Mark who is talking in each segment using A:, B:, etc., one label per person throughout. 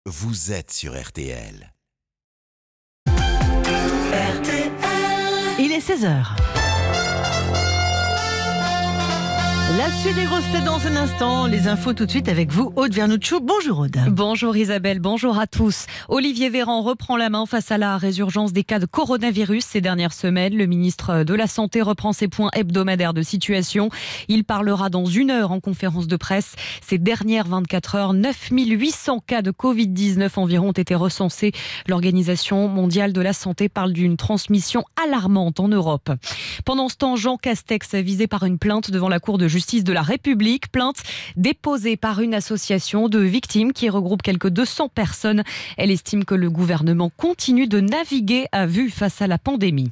A: vous êtes sur RTL.
B: Il est 16h. La suite des grosses têtes dans un instant. Les infos tout de suite avec vous, Aude Vernuccio. Bonjour Aude.
C: Bonjour Isabelle, bonjour à tous. Olivier Véran reprend la main face à la résurgence des cas de coronavirus ces dernières semaines. Le ministre de la Santé reprend ses points hebdomadaires de situation. Il parlera dans 1 heure en conférence de presse. Ces dernières 24 heures, 9800 cas de Covid-19 environ ont été recensés. L'Organisation mondiale de la santé parle d'une transmission alarmante en Europe. Pendant ce temps, Jean Castex est visé par une plainte devant la Cour de justice de la République, plainte déposée par une association de victimes qui regroupe quelques 200 personnes. Elle estime que le gouvernement continue de naviguer à vue face à la pandémie.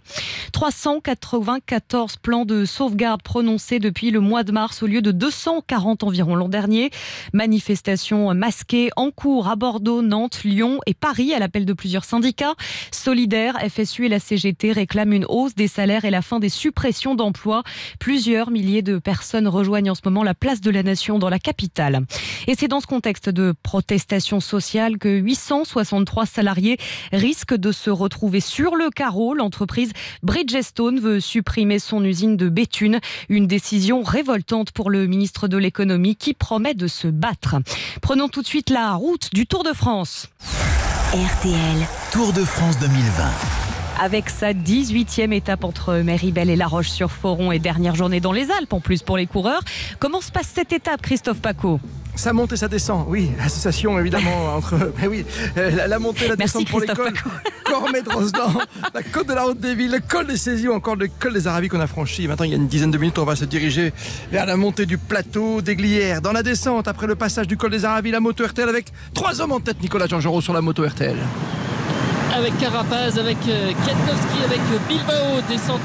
C: 394 plans de sauvegarde prononcés depuis le mois de mars au lieu de 240 environ l'an dernier. Manifestations masquées en cours à Bordeaux, Nantes, Lyon et Paris à l'appel de plusieurs syndicats. Solidaires, FSU et la CGT réclament une hausse des salaires et la fin des suppressions d'emplois. Plusieurs milliers de personnes rejoignent en ce moment la place de la Nation dans la capitale. Et c'est dans ce contexte de protestation sociale que 863 salariés risquent de se retrouver sur le carreau. L'entreprise Bridgestone veut supprimer son usine de Béthune. Une décision révoltante pour le ministre de l'économie qui promet de se battre. Prenons tout de suite la route du Tour de France.
A: RTL Tour de France 2020.
C: Avec sa 18e étape entre Méribel et La Roche-sur-Foron et dernière journée dans les Alpes en plus pour les coureurs. Comment se passe cette étape, Christophe Pacaud ?
D: Ça monte et ça descend, oui. Association évidemment entre la montée et la descente pour les cols. Cormet-Drosdan, la côte de la Haute des Villes, le col des Saisies ou encore le col des Aravis qu'on a franchi. Maintenant, il y a une dizaine de minutes, on va se diriger vers la montée du plateau des Glières. Dans la descente, après le passage du col des Aravis, la moto RTL avec 3 hommes en tête. Nicolas Jean-Giraud sur la moto RTL.
E: Avec Carapaz, avec Kwiatkowski, avec Bilbao, descente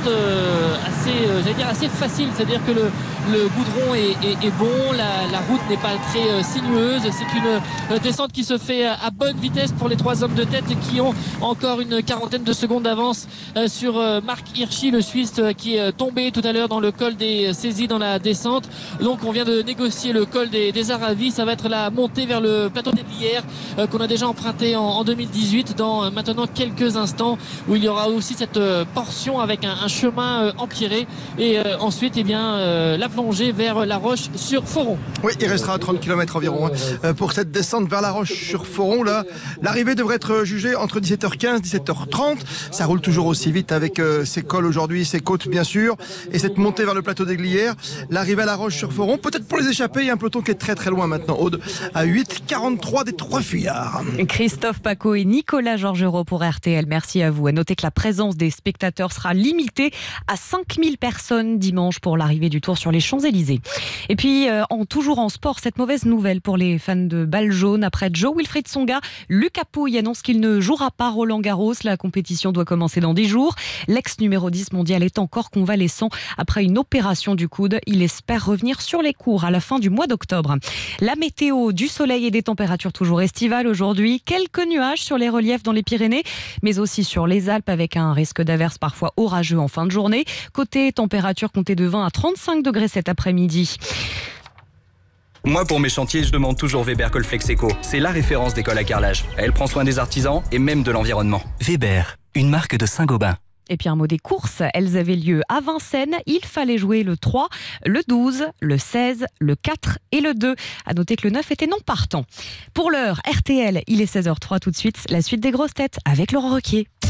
E: assez facile, c'est-à-dire que le goudron est bon, la route n'est pas très sinueuse, c'est une descente qui se fait à bonne vitesse pour les 3 hommes de tête qui ont encore une quarantaine de secondes d'avance sur Marc Hirschi, le Suisse qui est tombé tout à l'heure dans le col des Saisies dans la descente. Donc on vient de négocier le col des Aravis, ça va être la montée vers le plateau des Glières qu'on a déjà emprunté en 2018 dans maintenant quelques instants où il y aura aussi cette portion avec un chemin empierré et ensuite la plongée vers La Roche-sur-Foron.
D: Oui, il restera 30 km environ pour cette descente vers La Roche-sur-Foron. Là, l'arrivée devrait être jugée entre 17h15 et 17h30. Ça roule toujours aussi vite avec ces cols aujourd'hui, ces côtes bien sûr, et cette montée vers le plateau des Glières. L'arrivée à La Roche-sur-Foron, peut-être pour les échappés, il y a un peloton qui est très très loin maintenant, Aude, à 8,43 des 3 fuyards.
C: Christophe Pacaud et Nicolas Georgerot pour RTL, merci à vous. À noter que la présence des spectateurs sera limitée à 5000 personnes dimanche pour l'arrivée du Tour sur les Champs-Élysées. Et puis, toujours en sport, cette mauvaise nouvelle pour les fans de balle jaune. Après Jo-Wilfried Tsonga, Lucas Pouille annonce qu'il ne jouera pas Roland-Garros. La compétition doit commencer dans 10 jours. L'ex numéro 10 mondial est encore convalescent après une opération du coude. Il espère revenir sur les cours à la fin du mois d'octobre. La météo, du soleil et des températures toujours estivales aujourd'hui. Quelques nuages sur les reliefs dans les Pyrénées, mais aussi sur les Alpes avec un risque d'averse parfois orageux en fin de journée. Côté température, comptez de 20 à 35 degrés cet après-midi.
F: Moi, pour mes chantiers, je demande toujours Weber Colflex Eco. C'est la référence d'école à carrelage. Elle prend soin des artisans et même de l'environnement.
A: Weber, une marque de Saint-Gobain.
C: Et puis un mot des courses, elles avaient lieu à Vincennes. Il fallait jouer le 3, le 12, le 16, le 4 et le 2. À noter que le 9 était non partant. Pour l'heure, RTL, il est 16h03 tout de suite. La suite des grosses têtes avec Laurent Ruquier.